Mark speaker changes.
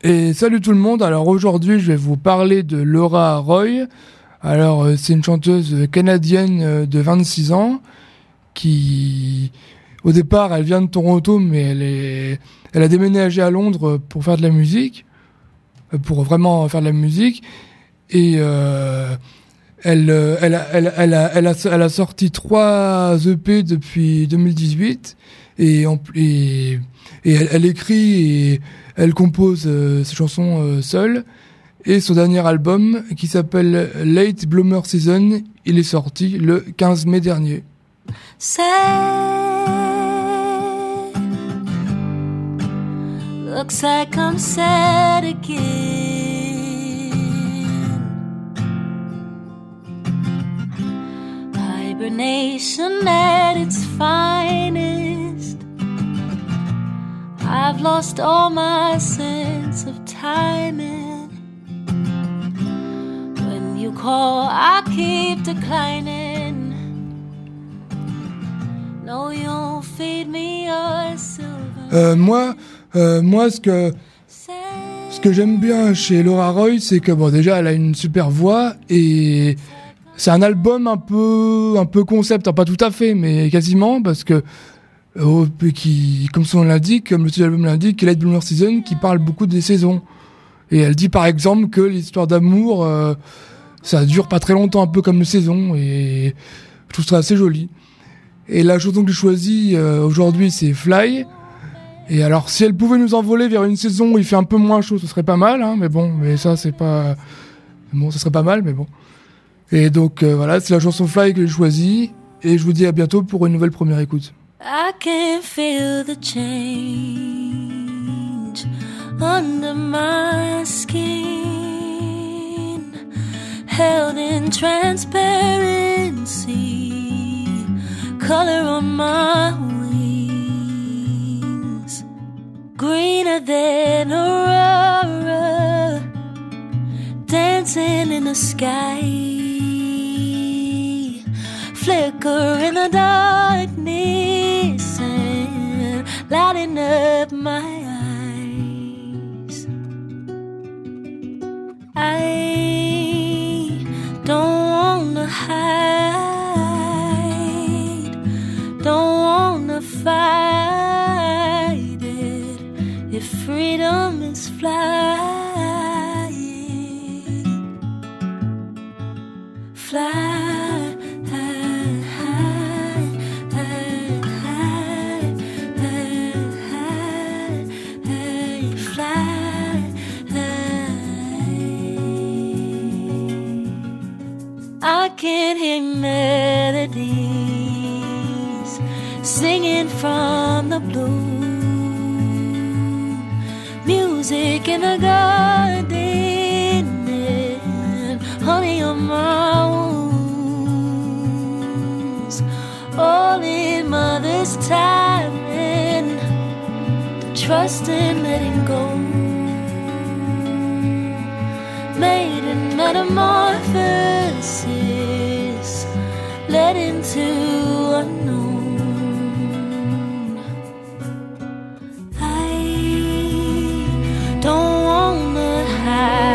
Speaker 1: Et salut tout le monde, alors aujourd'hui je vais vous parler de Laura Roy. Alors c'est une chanteuse canadienne de 26 ans qui, au départ elle vient de Toronto mais elle a déménagé à Londres pour faire de la musique, pour vraiment faire de la musique. Et elle a sorti 3 EP depuis 2018 et elle écrit et elle compose ses chansons seule. Et son dernier album, qui s'appelle Late Bloomer Season, il est sorti le 15 mai dernier.
Speaker 2: Sad, looks like I'm sad again. Hibernation at its finest. I've lost all my sense of timing. When you call, I keep declining. No, you won't feed me your silver.
Speaker 1: Moi, ce que j'aime bien chez Laura Roy, c'est que bon, déjà, elle a une super voix et c'est un album un peu concept, pas tout à fait, mais quasiment, parce que comme son nom l'indique, comme le titre de l'album l'indique, Late Bloomer Season, qui parle beaucoup des saisons. Et elle dit par exemple que l'histoire d'amour, ça dure pas très longtemps, un peu comme les saisons, et je trouve ça assez joli. Et la chanson que j'ai choisie aujourd'hui, c'est Fly. Et alors, si elle pouvait nous envoler vers une saison où il fait un peu moins chaud, ce serait pas mal, hein, mais ça c'est pas... Bon, ça serait pas mal, mais bon. Et donc voilà, c'est la chanson Fly que j'ai choisie, et je vous dis à bientôt pour une nouvelle première écoute.
Speaker 2: I can feel the change under my skin, held in transparency, color on my wings, greener than aurora, dancing in the sky, flicker in the darkness and lighting up my eyes. I don't wanna hide, don't wanna fight it, if freedom is flying, fly. I can hear melodies singing from the blue, music in the garden and honey on my wounds, all in mother's timing, to trust and letting go, made in metamorphosis, led into unknown. I don't wanna hide.